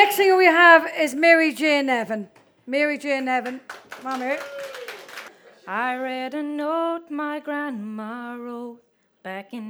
next singer we have is Mary J. Nevin. Mary J. Nevin. Come on, Mary. I read a note my grandma wrote back in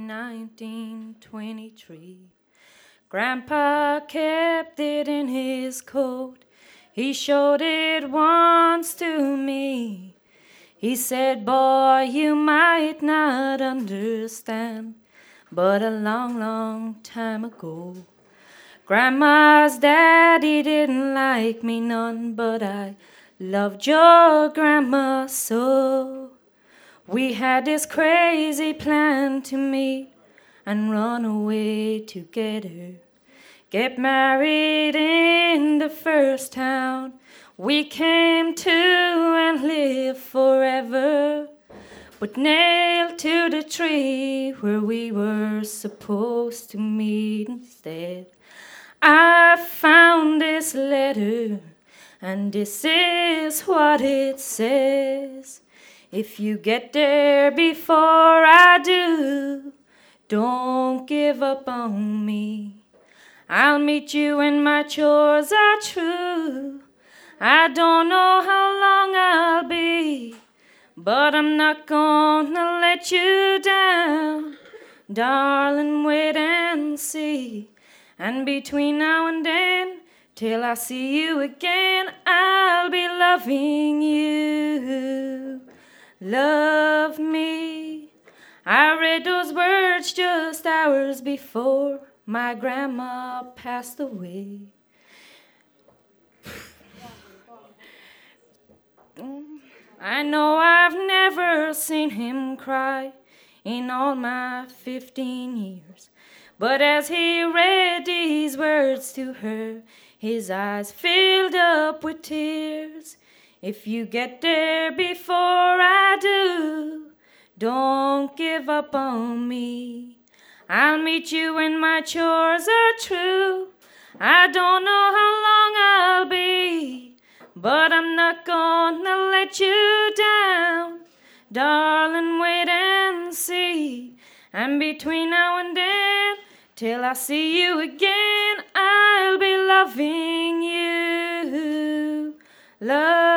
1923. Grandpa kept it in his coat. He showed it once to me. He said, boy, you might not understand, but a long, long time ago, Grandma's daddy didn't like me none, but I loved your grandma so. We had this crazy plan to meet and run away together. Get married in the first town we came to and live forever. But nailed to the tree where we were supposed to meet instead, I found this letter, and this is what it says. If you get there before I do, don't give up on me. I'll meet you when my chores are true. I don't know how long I'll be, but I'm not gonna let you down. Darling, wait and see. And between now and then, till I see you again, I'll be loving you. Love me. I read those words just hours before my grandma passed away. I know I've never seen him cry in all my 15 years. But as he read these words to her, his eyes filled up with tears. If you get there before I do, don't give up on me. I'll meet you when my chores are true. I don't know how long I'll be, but I'm not gonna let you down. Darling, wait and see. And between now and then, till I see you again, I'll be loving you. Love